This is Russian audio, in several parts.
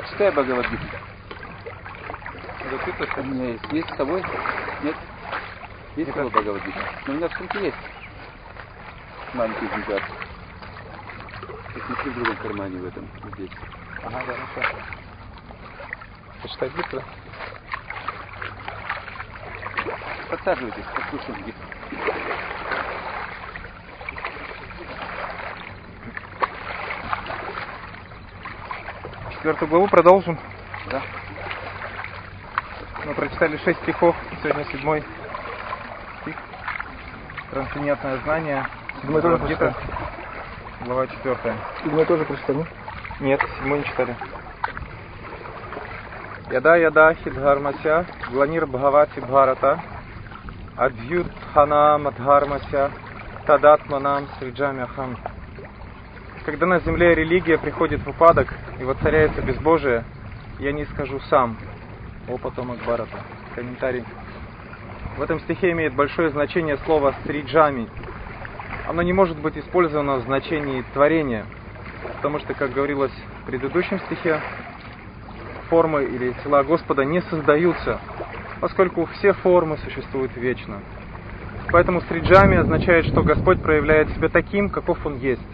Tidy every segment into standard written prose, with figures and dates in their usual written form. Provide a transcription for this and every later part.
Почитай Бхагавад-гиту. Записываешь? У меня есть. Есть с тобой? Нет? Есть с тобой Бхагавад-гита? Но у меня в сумке есть. Маленький экземпляр. Посмотри в другом кармане в этом. Здесь. Ага, да, хорошо. Почитай быстро. Подсаживайтесь, послушаем гиту. Четвертую главу продолжим. Да? Мы прочитали 6 стихов, сегодня 7 стих. Трансцендентное знание. 7 тоже Бхагавад-гита, глава 4. 7 тоже прочитали? Нет, 7 не читали. Яда хидхармася, гланир бхавати бхарата, адьютханам адхармася, тадатманам сриджамяхам. Когда на земле религия приходит в упадок и воцаряется безбожие, я не скажу сам, о потомок Бхарата. Комментарий. В этом стихе имеет большое значение слово «сриджами». Оно не может быть использовано в значении творения, потому что, как говорилось в предыдущем стихе, формы или тела Господа не создаются, поскольку все формы существуют вечно. Поэтому сриджами означает, что Господь проявляет себя таким, каков Он есть.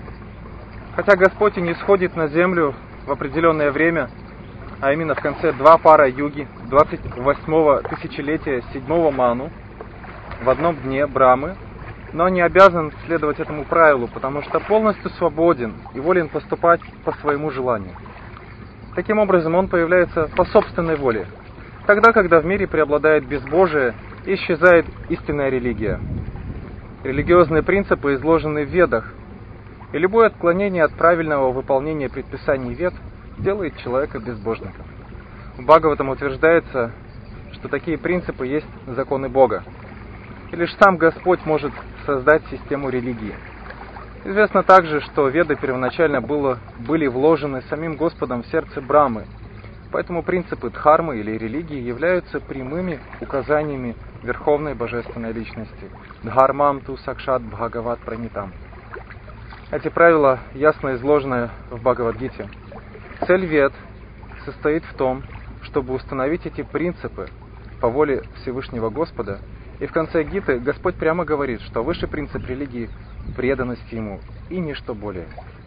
Хотя Господь и не сходит на землю в определенное время, а именно в конце 2 пара юги, 28-го тысячелетия 7-го ману, в одном дне Брамы, но не обязан следовать этому правилу, потому что полностью свободен и волен поступать по своему желанию. Таким образом, Он появляется по собственной воле, тогда, когда в мире преобладает безбожие и исчезает истинная религия. Религиозные принципы изложены в Ведах, и любое отклонение от правильного выполнения предписаний Вед делает человека безбожником. В Бхагаватам утверждается, что такие принципы есть законы Бога. И лишь сам Господь может создать систему религии. Известно также, что Веды первоначально были вложены самим Господом в сердце Брамы, поэтому принципы дхармы или религии являются прямыми указаниями Верховной Божественной Личности. Дхармам ту сакшат бхагават пранитам. Эти правила ясно изложены в Бхагавад-гите. Цель Вед состоит в том, чтобы установить эти принципы по воле Всевышнего Господа, и в конце Гиты Господь прямо говорит, что высший принцип религии – преданность Ему, и ничто более.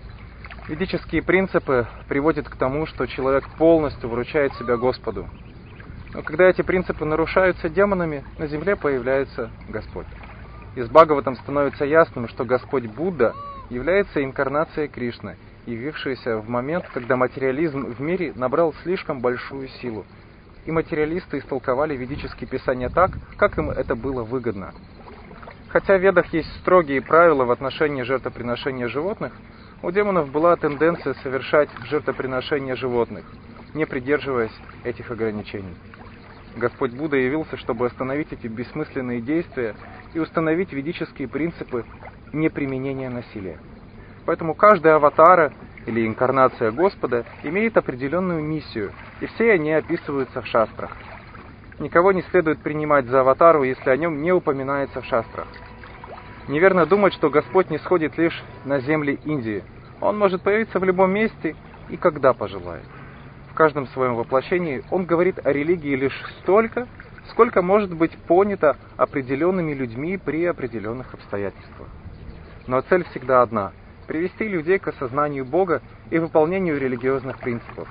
Ведические принципы приводят к тому, что человек полностью вручает себя Господу. Но когда эти принципы нарушаются демонами, на земле появляется Господь. Из Бхагаватам становится ясным, что Господь Будда является инкарнацией Кришны, явившейся в момент, когда материализм в мире набрал слишком большую силу, и материалисты истолковали ведические писания так, как им это было выгодно. Хотя в Ведах есть строгие правила в отношении жертвоприношения животных, у демонов была тенденция совершать жертвоприношения животных, не придерживаясь этих ограничений. Господь Будда явился, чтобы остановить эти бессмысленные действия и установить ведические принципы неприменения насилия. Поэтому каждая аватара или инкарнация Господа имеет определенную миссию, и все они описываются в шастрах. Никого не следует принимать за аватару, если о нем не упоминается в шастрах. Неверно думать, что Господь не сходит лишь на земли Индии. Он может появиться в любом месте и когда пожелает. В каждом своем воплощении Он говорит о религии лишь столько, сколько может быть понято определенными людьми при определенных обстоятельствах. Но цель всегда одна – привести людей к осознанию Бога и выполнению религиозных принципов.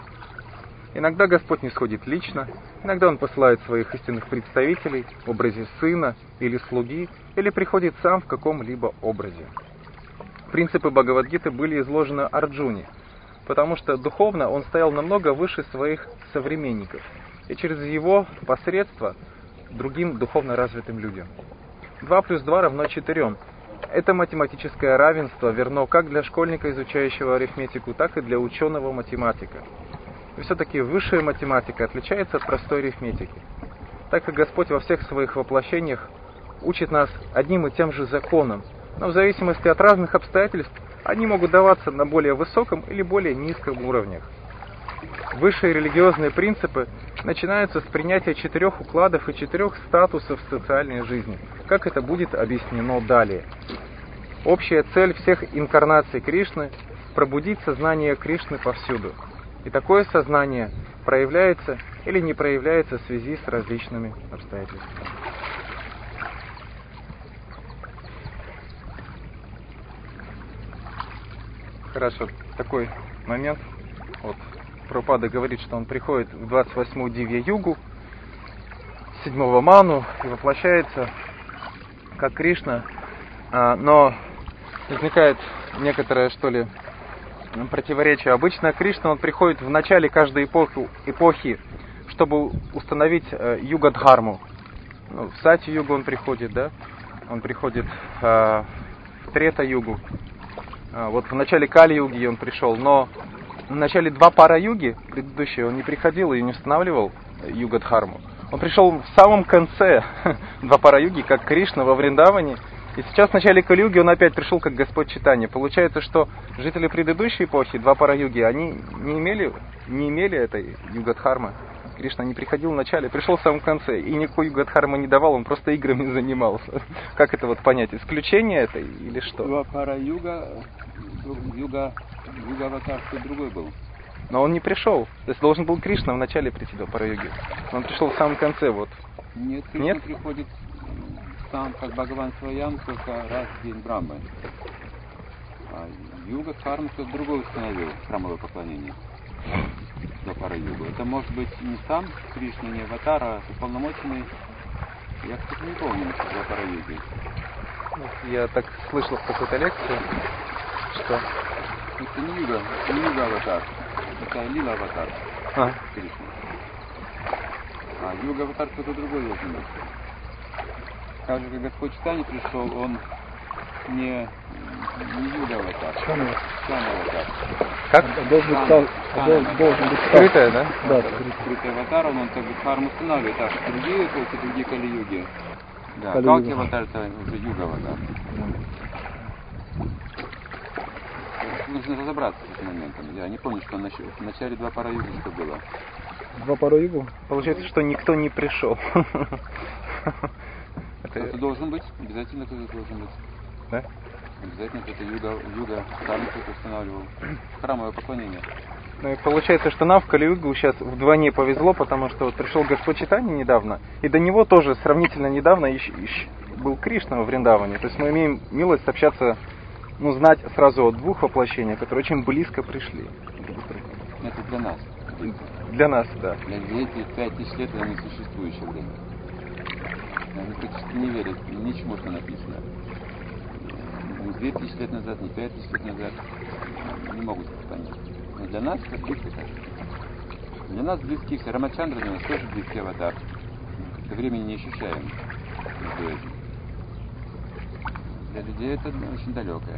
Иногда Господь не сходит лично, иногда Он посылает своих истинных представителей в образе сына или слуги, или приходит сам в каком-либо образе. Принципы Бхагавад-гиты были изложены Арджуне, потому что духовно он стоял намного выше своих современников, и через его посредство другим духовно развитым людям. 2 + 2 = 4. Это математическое равенство верно как для школьника, изучающего арифметику, так и для ученого-математика. И все-таки высшая математика отличается от простой арифметики, так как Господь во всех своих воплощениях учит нас одним и тем же законам, но в зависимости от разных обстоятельств они могут даваться на более высоком или более низком уровнях. Высшие религиозные принципы начинаются с принятия 4 укладов и 4 статусов социальной жизни, как это будет объяснено далее. Общая цель всех инкарнаций Кришны – пробудить сознание Кришны повсюду. И такое сознание проявляется или не проявляется в связи с различными обстоятельствами. Хорошо, такой момент. Вот Прабхупада говорит, что он приходит в 28-ю Дивья-югу, 7-го ману и воплощается как Кришна, но возникает некоторое, что ли, противоречие. Обычно Кришна, он приходит в начале каждой эпохи, чтобы установить юга-дхарму. Ну, в Сати-югу он приходит, да? Он приходит в Трета-югу. Вот в начале Кали-юги он пришел, но в начале Двапара-юги, предыдущие, он не приходил и не устанавливал юга-дхарму. Он пришел в самом конце Двапара-юги, как Кришна во Вриндаване. И сейчас в начале Кали-юги он опять пришел как Господь Чайтанья. Получается, что жители предыдущей эпохи, Двапара-юги, они не имели этой юга-дхармы. Кришна не приходил в начале, пришел в самом конце. И никакой юга-дхармы не давал, он просто играми занимался. Как это вот понять? Исключение это или что? Двапара-юга, юга-аватар другой был. Но он не пришел. То есть должен был Кришна в начале прийти до Пара-юги. Он пришел в самом конце, вот. Нет, Кришна приходит сам, как Бхагаван Сваям, только раз в день Брамы. А юга Дхарму кто-то другой установил, храмовое поклонение. До Пара-югу. Это может быть не сам Кришна, не аватар, а уполномоченный. Я, кстати, не помню, до Пара-юги. Я так слышал в какой-то лекции, что... Это не юга-аватар. Это лила-аватар. Кришна. А юга-аватар кто-то другой должен быть. Так же, как Господь Чайтанья пришел, он не юга-аватар. Шана-аватар. Как? Должен быть скрытая, да? Да, скрытый аватар, он как бы дхарму устанавливает, а другие эпохи, другие Кали-юги. Да, Калки-аватар это уже юга-аватар. Нужно разобраться с этим моментом. Я не помню, что в начале Двапара-юги что было. Двапара-югу? Получается, что никто не пришел. Кто-то должен быть, обязательно кто-то должен быть. Да? Обязательно кто-то юга, храм кто-то устанавливал. Храмовое поклонение. Ну и получается, что нам в Кали-югу сейчас вдвойне повезло, потому что вот пришел Господь Чайтанья недавно, и до него тоже сравнительно недавно был Кришна во Вриндаване. То есть мы имеем милость общаться, знать сразу о двух воплощениях, которые очень близко пришли друг к другу. Это для нас. Для нас, да. Для эти 5000 лет это несуществующее время. Они практически не верят ничему, что написано. Ни 2000 лет назад, ни 5000 лет назад не могут это понять. Но для нас это близко, кажется. Для нас близки все. Рамачандра для нас тоже близкий аватар. Как-то времени не ощущаем между этим. Для людей это очень далекое.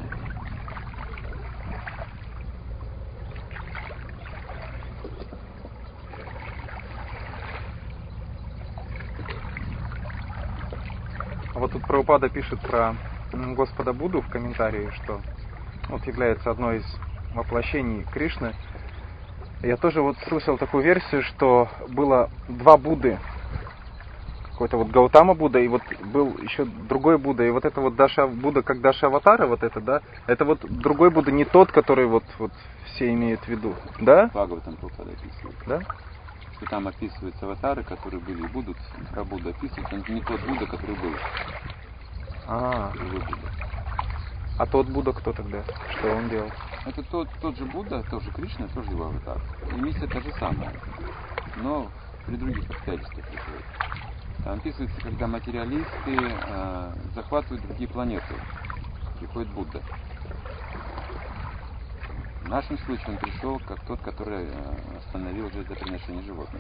Вот тут Прабхупада пишет про Господа Будду в комментарии, что вот является одной из воплощений Кришны. Я тоже вот слышал такую версию, что было два Будды. Какой-то вот Гаутама Будда, и вот был еще другой Будда. И вот это вот Даша Будда, как Даша Аватара, вот это, да? Это вот другой Будда, не тот, который вот все имеют в виду. Да? Бхагаватам Прабхупада описывает. Да? Что там описываются аватары, которые были и будут. Про Будду описывается. Он не тот Будда, который был. Другой Будда. А тот Будда кто тогда? Что он делал? Это тот же Будда, тоже Кришна, тоже его аватар. И миссия та же самая. Но при других обстоятельствах приходит. Там описывается, когда материалисты захватывают другие планеты. Приходит Будда. В нашем случае он пришел как тот, который остановил жертвоприношение животных.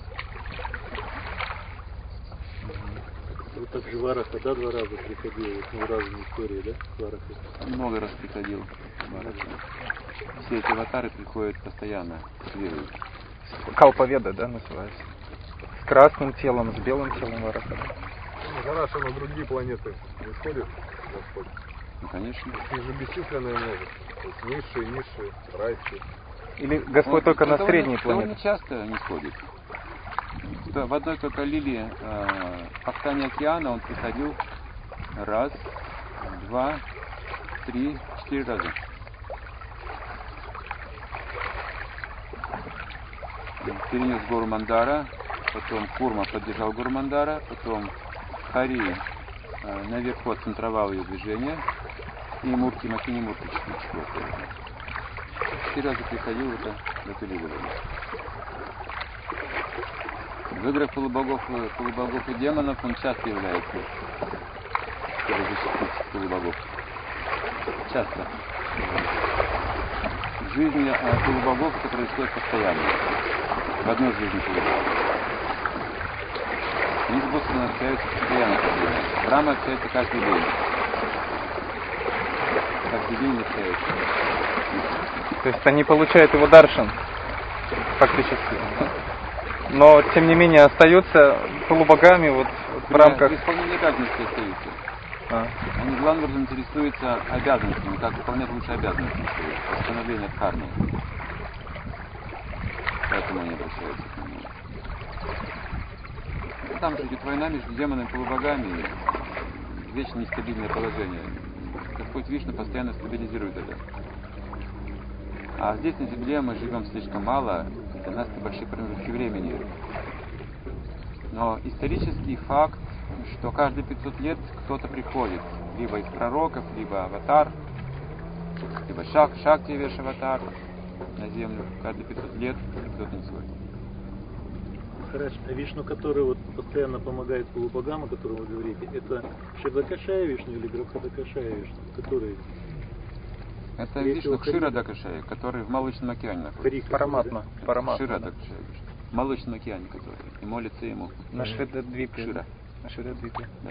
Вот так же Вараха, да, 2 раза приходил, вот в разные истории, да, Вараха? Много раз приходил Вараха. Все эти аватары приходят постоянно, веруют. Калпаведа, да, называется? С красным телом, с белым телом Вараха. За раз на другие планеты не сходит Господь? Ну, конечно. Их же бесчисленное множество. То есть низшие, райские. Или Господь только на средней планете? Довольно часто не сходит. В одной только лилии в стане океана он приходил 1, 2, 3, 4 раза. перенес гору Мандара, потом Курма поддержал гору Мандара, потом Хари наверху отцентровал ее движение, и Мурти, Макини Мурти 4 раза приходил в эту лигу. В играх полубогов и демонов он часто является, чтобы защитить полубогов. Часто. В жизни полубогов это происходит постоянно. В одной жизни полубогов. Они с Господом общаются постоянно. Брахма общается каждый день. Каждый день общаются. То есть они получают его даршан, фактически. Но, тем не менее, остаются полубогами вот в рамках... Исполнение обязанностей остаются. Они главным образом интересуются обязанностями, как выполнять лучше обязанности, восстановление дхармы. Поэтому они обращаются к нему. Там же идет война между демонами и полубогами, вечно нестабильное положение. Господь Вишну постоянно стабилизирует это. А здесь на Земле мы живем слишком мало, для нас это большие промежутки времени. Но исторический факт, что каждые 500 лет кто-то приходит, либо из пророков, либо аватар, либо Шакти Веш аватар на Землю, каждые 500 лет кто-то несет. Хорошо. А Вишну, который вот постоянно помогает полубогам, о котором вы говорите, это Кширдакашая Вишну или Грабхадакашая Вишну? Который... Это Вишну Кширадакашая, который в Молочном океане находится. Параматма. Кширадакашая Вишну. В Молочном океане, который. И молится ему. На Шведадвипе. Кшира. На Шведадвипе. Да.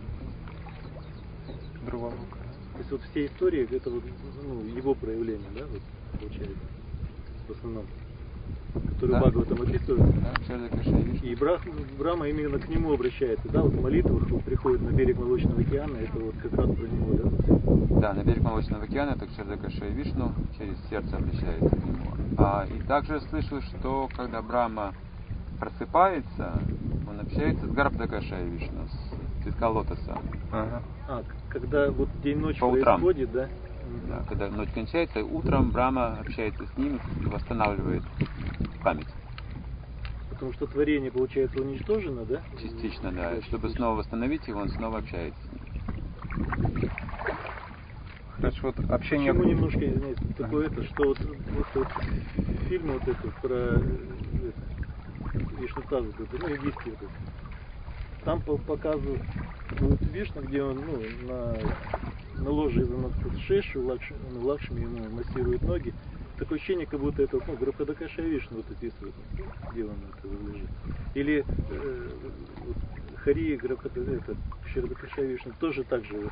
Друвалука. То есть вот все истории, это вот, его проявление, да, вот, получается, в основном, которые Бхагаватам описывают. Да, и Брахма именно к нему обращается, да, вот в молитвах вот, приходит на берег Молочного океана, это вот как раз про него, да? Да, на берег Молочного океана, это Кширдакашая Вишну, через сердце обращается к нему. И также слышу, что когда Брахма просыпается, он общается с Гарбхадакашая Вишну, с цветка лотоса. Ага. Когда вот день-ночь по утрам происходит, да? Да, когда ночь кончается, утром Брахма общается с ним и восстанавливает память. Потому что творение, получается, уничтожено, да? Частично, да. И чтобы снова восстановить его, он снова общается с ним. Значит, вот общение... Почему немножко, извиняюсь, такое это, что вот в фильме вот это про Вишну-тазу, индийский вот это, там показывают Вишну, где он на ложе из Шешу, Лакшми ему массирует ноги. Такое ощущение, как будто это Грабхадакашая Вишну вот описывает, где он это лежит. Или Хари Кширдакашая Вишну тоже так же.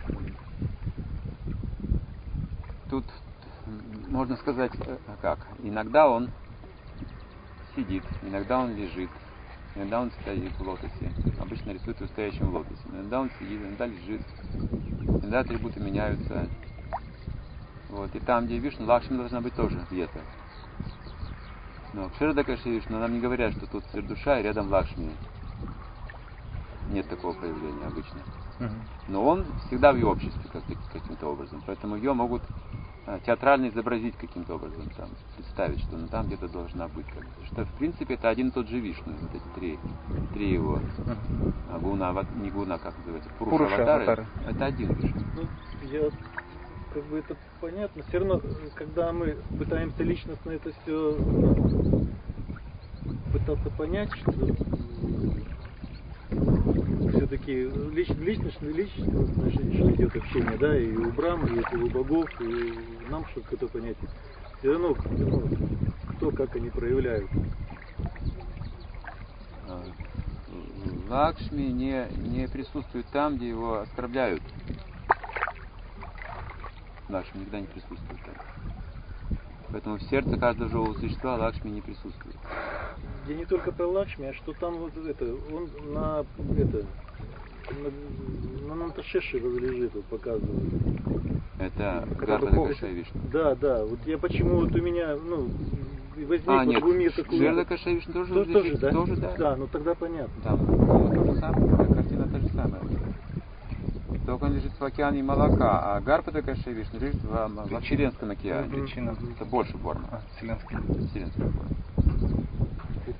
Тут можно сказать как. Иногда он сидит, иногда он лежит, иногда он стоит в лотосе. Обычно рисует в стоящем лотосе. Иногда он сидит, иногда лежит. Иногда атрибуты меняются. Вот. И там, где Вишну, Лакшми должна быть тоже где-то. Но Кширдакашая Вишну нам не говорят, что тут душа и рядом Лакшми. Нет такого проявления обычно. Но он всегда в ее обществе каким-то образом. Поэтому ее могут театрально изобразить каким-то образом, там, представить, что она там где-то должна быть. Что в принципе это один и тот же Вишну. Вот эти три его гуна, не гуна, как называется, Пуруша аватары. Это один Вишну. Я как бы это понятно. Все равно, когда мы пытаемся личностно это все пытаться понять, что все-таки личностно что идет общение, да, и у Брахмы, и у богов, и нам что-то это понять. Все равно, кто как они проявляют. Лакшми не присутствует там, где его оскорбляют. Лакшми никогда не присутствует там. Поэтому в сердце каждого живого существа Лакшми не присутствует. Я не только про Лакшми, а что там вот это, он на Наташеше возлежит, вот показывает. Это Гарбхадакашая Вишну. Да. Вот я почему вот у меня, возник нет, в уме такой. Гарбхадакашая Вишну тоже возлежит. Тоже, да? Да. Да, ну тогда понятно. Там то же самое, картина та же самая. Только он лежит в океане молока, а Гарбхадакашая Вишну лежит во Вселенском океане. Причина. Это больше форма. Вселенская. Вселенская форма.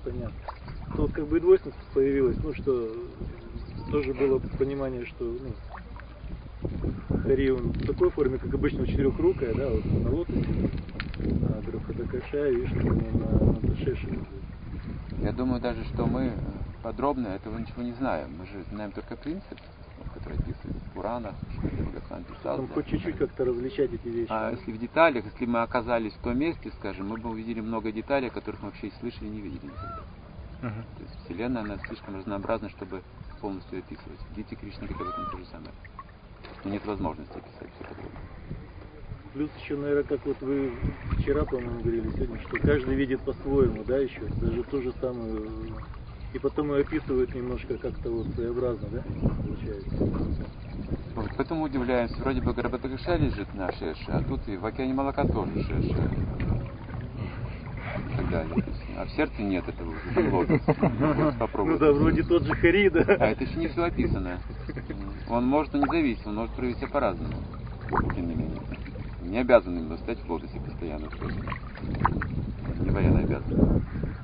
как бы и двойственность появилась, ну, что тоже было понимание, что, ну, Хари, он в такой форме, как обычно, четырехрукая, да, вот на лотосе, а Грабхадакашая, Вишну, на Шеше. Я думаю даже, что мы подробно этого ничего не знаем. Мы же знаем только принцип, который описывается в Пуранах, что Бхагаван писал. Там хоть чуть-чуть как-то различать эти вещи. А если в деталях, если мы оказались в том месте, скажем, мы бы увидели много деталей, о которых мы вообще и слышали, и не видели никогда. То есть Вселенная, она слишком разнообразна, чтобы полностью описывать. Гити Кришна говорит об этом то же самое. Но нет возможности описать все подробно. Плюс еще, наверное, как вот вы вчера, по-моему, говорили сегодня, что каждый видит по-своему, да, еще, даже ту же самую, и потом ее описывают немножко как-то вот своеобразно, да, получается. Вот поэтому удивляемся, вроде бы Грабхадакаша лежит на Шеше, а тут и в океане молока тоже Шеша и так далее. То есть, а в сердце нет этого уже, там лотос. Ну да, вроде тот же Хари, да. А это еще не все описано. Он может не зависеть, он может проявить себя по-разному, тем не менее. Не обязан именно стоять в лотосе постоянно. Не военно обязан.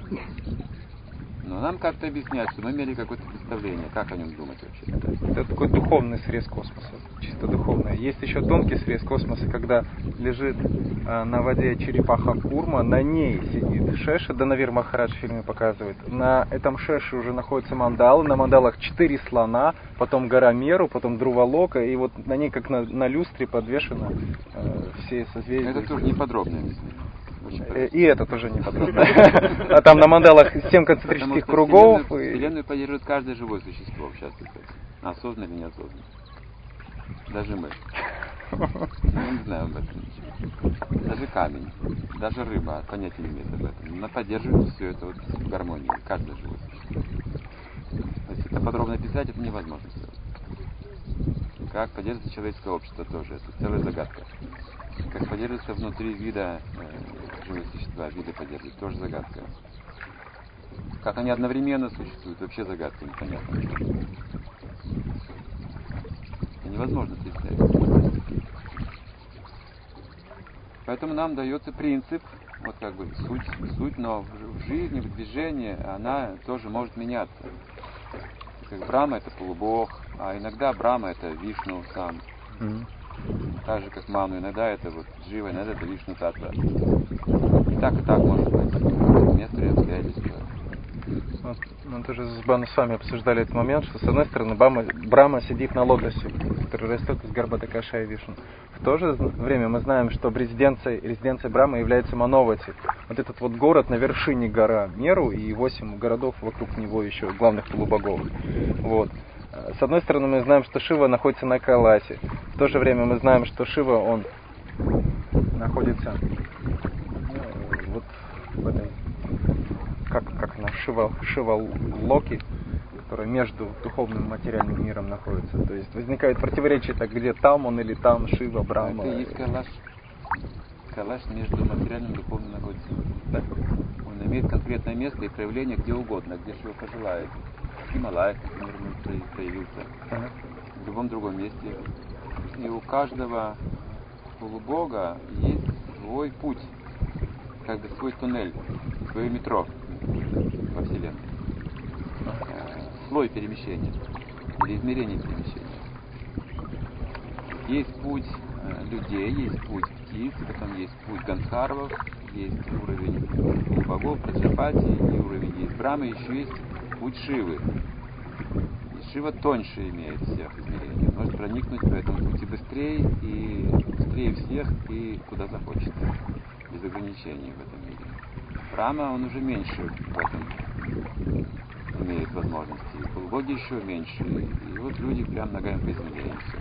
Но нам как-то объясняют, что мы имели какое-то представление, как о нем думать вообще. Это такой духовный срез космоса, чисто духовный. Есть еще тонкий срез космоса, когда лежит на воде черепаха Курма, на ней сидит Шеша, Данавир Махарадж в фильме показывает. На этом Шеше уже находятся мандалы, на мандалах 4 слона, потом гора Меру, потом Друвалока, и вот на ней как на люстре подвешено все созвездия. Это тоже неподробное объяснение. И это тоже не подробно. А там на мандалах 7 концентрических кругов. Вселенную поддерживает каждое живое существо в частности. Осознанно или неосознанно. Даже мы. Мы не знаем об этом ничего. Даже камень, даже рыба понятия не имеет об этом. Но поддерживает все это вот в гармонии. Каждое живое существо. Если это подробно описать, это невозможно сделать. Как поддерживается человеческое общество тоже. Это целая загадка. Как поддерживается внутри вида живые существа, виды поддерживают, тоже загадка. Как они одновременно существуют, вообще загадка, непонятно. Это невозможно представить. Поэтому нам дается принцип, вот как бы суть, но в жизни, в движении она тоже может меняться. Как Брахма это полубог, а иногда Брахма это Вишну сам. Так же, как Ману, иногда это вот Джива, иногда это Вишну Татва. И так может быть. Место и обстоятельства. Вот, мы тоже с Бану с вами обсуждали этот момент, что с одной стороны Брахма сидит на лотосе, который растет из Гарбхадакаша и Вишну. В то же время мы знаем, что резиденцией Брахмы является Мановати. Вот этот вот город на вершине гора Меру и 8 городов вокруг него еще, главных полубогов. Вот. С одной стороны, мы знаем, что Шива находится на Кайласе. В то же время мы знаем, что Шива, он находится вот в этой, как она, Шива Локи, которая между духовным и материальным миром находится. То есть возникает противоречие, так где там он или там Шива, Брахма. Это и есть Кайлаш. Кайлаш между материальным и духовным находится. Да. Он имеет конкретное место и проявление где угодно, где Шива пожелает. В Гималаях, например, он проявился. В любом другом месте. И у каждого полубога есть свой путь, как бы свой туннель, свое метро во Вселенной. Слой перемещения или измерение перемещения. Есть путь людей, есть путь птиц, потом есть путь гандхарвов, есть уровень полубогов, Праджапати, и уровень есть Брахмы, еще есть путь Шивы. И Шива тоньше имеет всех измерений. Он может проникнуть по этому пути быстрее всех и куда захочет, без ограничений в этом мире. Брахма, он уже меньше в этом имеет возможности. И полубоги еще меньше. И вот люди прям ногами по измерению все.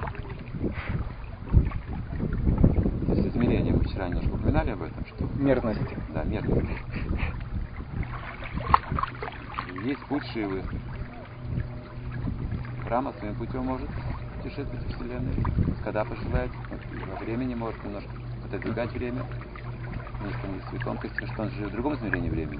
То есть измерение, мы вчера немножко упоминали об этом, что... Мерности. Да, мерности. Есть путь Шивы. Брахма своим путем может путешествовать в Вселенной, когда пожелает. Вот, во времени может немножко отодвигать время. У них там есть свои тонкости, что он живет в другом измерении времени.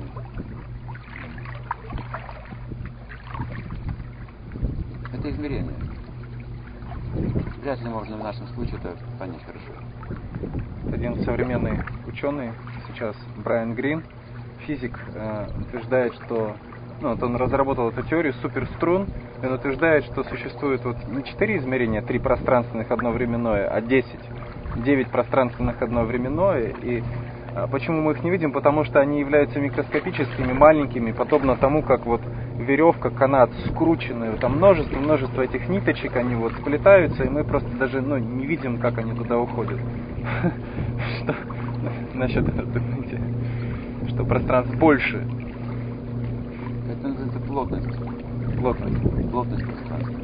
Это измерение. Вряд ли можно в нашем случае это понять хорошо. Один современный ученый, сейчас Брайан Грин, физик, утверждает, что ну, вот он разработал эту теорию суперструн, и он утверждает, что существует вот не 4 измерения, 3 пространственных, 1 временное, а 10. 9 пространственных, 1 временное, и почему мы их не видим? Потому что они являются микроскопическими, маленькими, подобно тому, как вот веревка, канат скрученный, там множество этих ниточек, они вот сплетаются, и мы просто даже не видим, как они туда уходят. Что насчет этого думаете? Что пространство больше? Это называется плотность. Плотность пространства.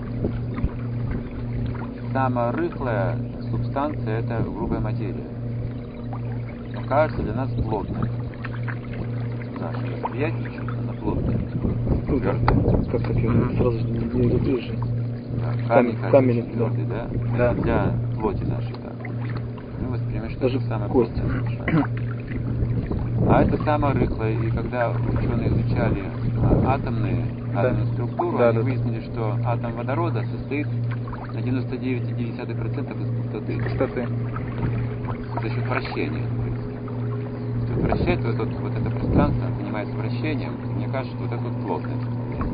Самая рыхлая субстанция – это грубая материя. Но кажется для нас плотная. Наше восприятие чувство, она плотная. Твердая. Как я сразу же не разрежу. Да, камень очень твердый, да? Да. Это для плоти нашей, да. Мы воспринимаем, что Даже это самая кость. плотная субстанция. А это самое рыхлое, и когда ученые изучали атомную структуру, они выяснили, что атом водорода состоит на 99,9% из пустоты. За счет вращения. То есть вращает вот это пространство, занимается вращением. Мне кажется, что вот это вот плотность.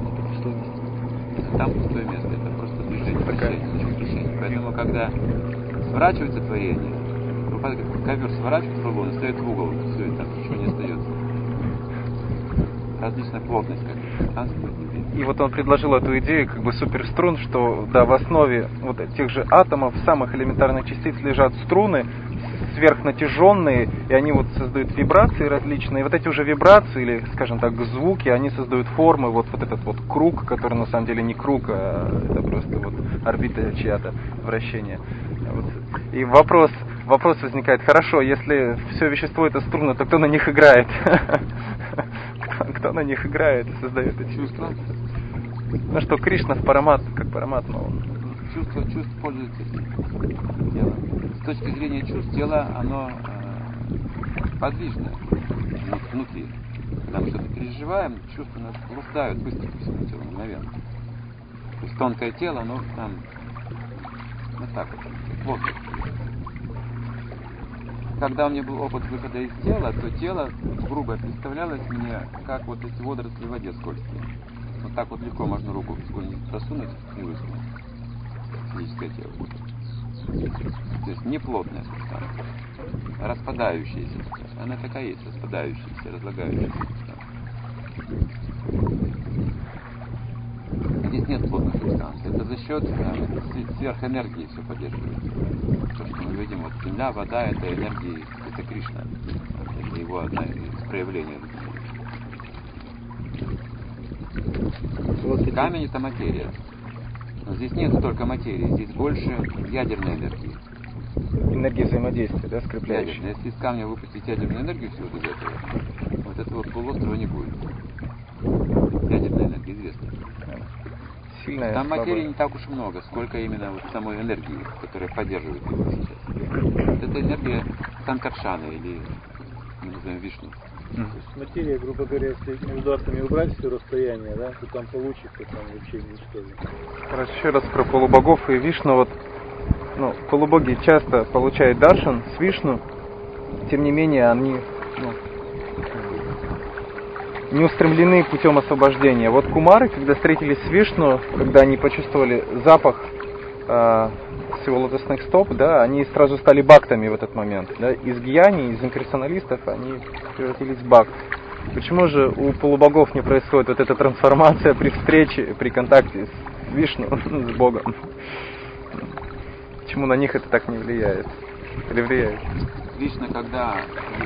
Там пустое место, это просто движение, вращение. Поэтому, когда сворачивается творение, ковер сворачивает рулон и стоит в угол, все, и там ничего не остается. Различная плотность, как пространство. И вот он предложил эту идею, как бы суперструн, что да, в основе вот этих же атомов, самых элементарных частиц лежат струны, сверхнатяженные, и они вот создают вибрации различные. И вот эти уже вибрации, или, скажем так, звуки, они создают формы, вот этот вот круг, который на самом деле не круг, а это просто вот орбита чья-то, вращение. Вот. И вопрос возникает, хорошо, если все вещество это струны, то кто на них играет? Кто на них играет и создает эти чувства? Ну что, Кришна в парамат, как параматма. Чувство пользуется телом. С точки зрения чувств, тело, оно подвижное внутри. Когда мы что-то переживаем, чувства нас блуждают быстро по всему телу, мгновенно. То есть тонкое тело, оно там вот так вот, плотно. Когда у меня был опыт выхода из тела, то тело грубо представлялось мне, как вот эти водоросли в воде скользкие. Вот так вот легко можно руку сквозь просунуть и высунуть. Физическое тело. То есть не плотная субстанция, а распадающаяся субстанция. Она такая есть, распадающаяся, разлагающаяся субстанция. Здесь нет плотной субстанции. Это за счет сверхэнергии все поддерживается. То, что мы видим, вот земля, вода, это энергии, это Кришна. Это его одна из проявлений. Камень это материя. Но здесь нет столько материи, здесь больше ядерной энергии. Энергия взаимодействия, да, скрепляющая. Ядерная. Если из камня выпустить ядерную энергию всего из этого, вот этого полуострова не будет. Ядерная энергия известна. Сильная, там слабая. материи не так уж много, сколько именно вот самой энергии, которая поддерживает его сейчас. Вот эта энергия Санкаршана или мы называем Вишну. То есть материя, грубо говоря, если между атомами убрать все расстояние, да, то там получится там вообще ничто. Раз еще раз про полубогов и Вишну. Вот, полубоги часто получают даршан с Вишну, тем не менее они не устремлены путем освобождения. Вот кумары, когда встретились с Вишну, когда они почувствовали запах с его лотосных стоп, да, они сразу стали бхактами в этот момент. Да. Из гьяни, из имперсоналистов они превратились в бхакт. Почему же у полубогов не происходит вот эта трансформация при встрече, при контакте с Вишну, с Богом? Почему на них это так не влияет? Или влияет? Вишну, когда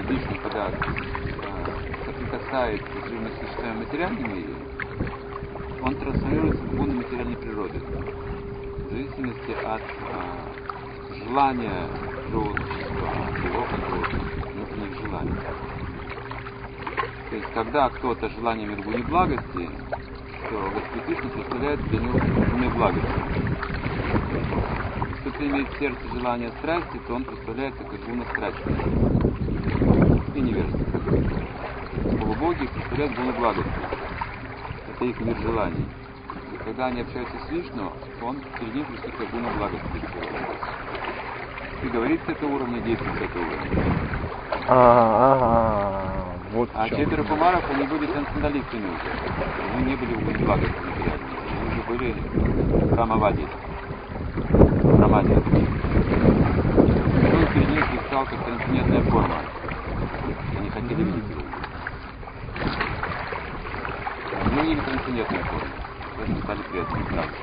соприкасается с взаимосуществованием в материальном мире, он трансформируется в гуны материальной природы. В зависимости от желания живого существа, от его внутренних желаний. То есть, когда кто-то желание имеет гуны благости, то Господь Вишну представляет для него гуны благости. Если кто-то имеет в сердце желание страсти, то он представляется как гуна страсти. И невежество, как бы. Полубоги представляют гуны благости. Это их мир желаний. И когда они общаются с Вишну, он перед ним представляет гуны благости. И говорит с этого уровня, действует с этого уровня. Вот в А чем. 4 кумаров, они были трансценденталистами уже. Они не были уже благостными материальными. Они уже были Брамавади. Брамади. Ну, перед ним предстал как трансцендентная форма. Они хотели видеть его. Они увидели трансцендентную форму. Поэтому стали преданными сразу.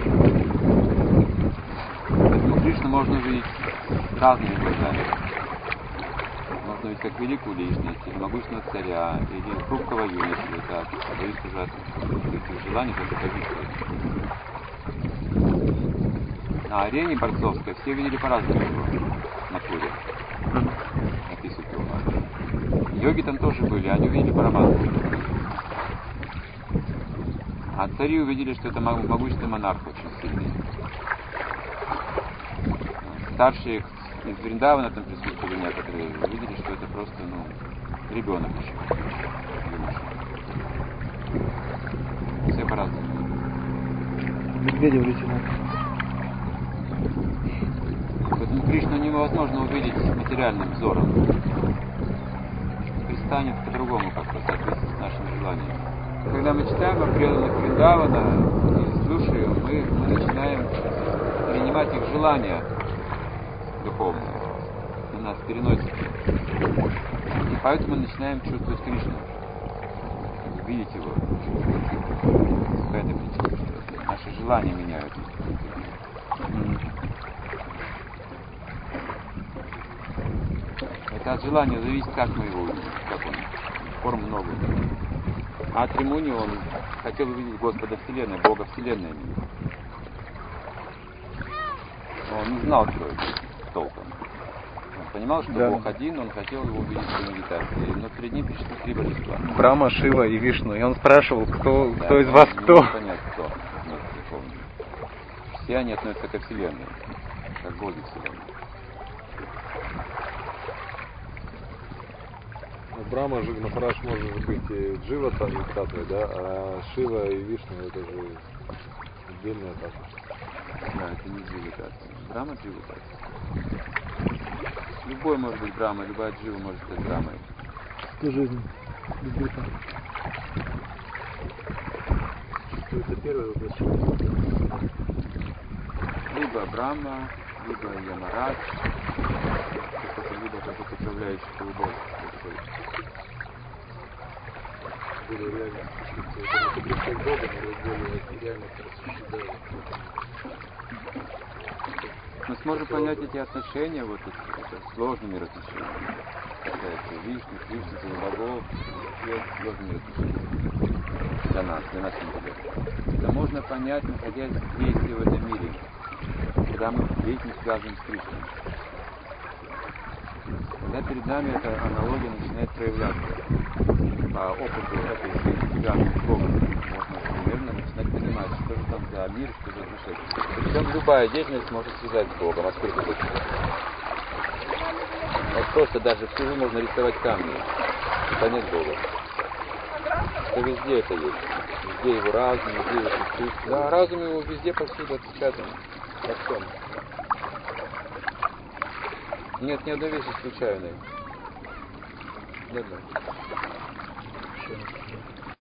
Поэтому Кришну можно увидеть разными глазами. Можно увидеть как великую личность, или могущественного царя, или хрупкого юношу, так, боюсь ужасно. Этих желаний только позиции. На арене борцовской все видели по-разному его на туре. Описывают его. Йоги там тоже были, они увидели Параматму. А цари увидели, что это могущественный монарх очень сильный. Старшие из Вриндавана там присутствовали некоторые, увидели, что это просто, ребенок еще. Юноша. Все по-разному. Медведев лейтенант. Поэтому Кришну невозможно увидеть материальным взором. Предстанет по-другому, как-то соответствует нашим желаниям. Когда мы читаем о преданных Вриндавана и слушаем, мы начинаем принимать их желания духовные. На нас переносит. И поэтому мы начинаем чувствовать Кришну. Видеть его. По этой причине, что наши желания меняются. Это от желания зависит, как мы его увидим, как он. Форм много. А от Римуни он хотел увидеть Господа Вселенной, Бога Вселенной. Он не знал, кто это толком. Он понимал, что Бог один, он хотел его увидеть в медитации, но перед ним пришли 3 божества. Брахма, Шива и Вишну. И он спрашивал, кто из вас кто? Не понять, кто относится к Богу. Все они относятся ко Вселенной, как боги Вселенной. Брахма же Махарадж может быть и Джива татвой, да, а Шива и Вишну это же отдельная татва. Да, это не Джива татва. Брахма Джива татва. Любой может быть Брахма, любая Джива может быть Брахмой. Что жизнь? Любовь. Что это первое воплощение? Либо Брахма, либо Ямарадж, либо какой-то управляющий полубог. Более реально существует. Это не как Бога, но более реально существует. Мы сможем понять эти отношения, это сложный мир отношений. Касается Вишну, Кришны, богов, это сложный мир отношений. Для нас интеллекта. Это можно понять, находясь в действии в этом мире, когда мы деятельность связываем с Кришной. Когда перед нами эта аналогия начинает проявляться по опыту этой жизни, связанной с Богом, можно примерно начинать понимать, что же там за мир, что за отношения. Причем любая деятельность может связать с Богом, открыть Бога. Вот просто даже в сыру можно рисовать камни, это нет Бога. Что везде это есть. Везде его разум, везде его чувство. Да, разум его везде повсюду отпечатан. Во всем. Нет ни одной вещи случайной. Ни одной.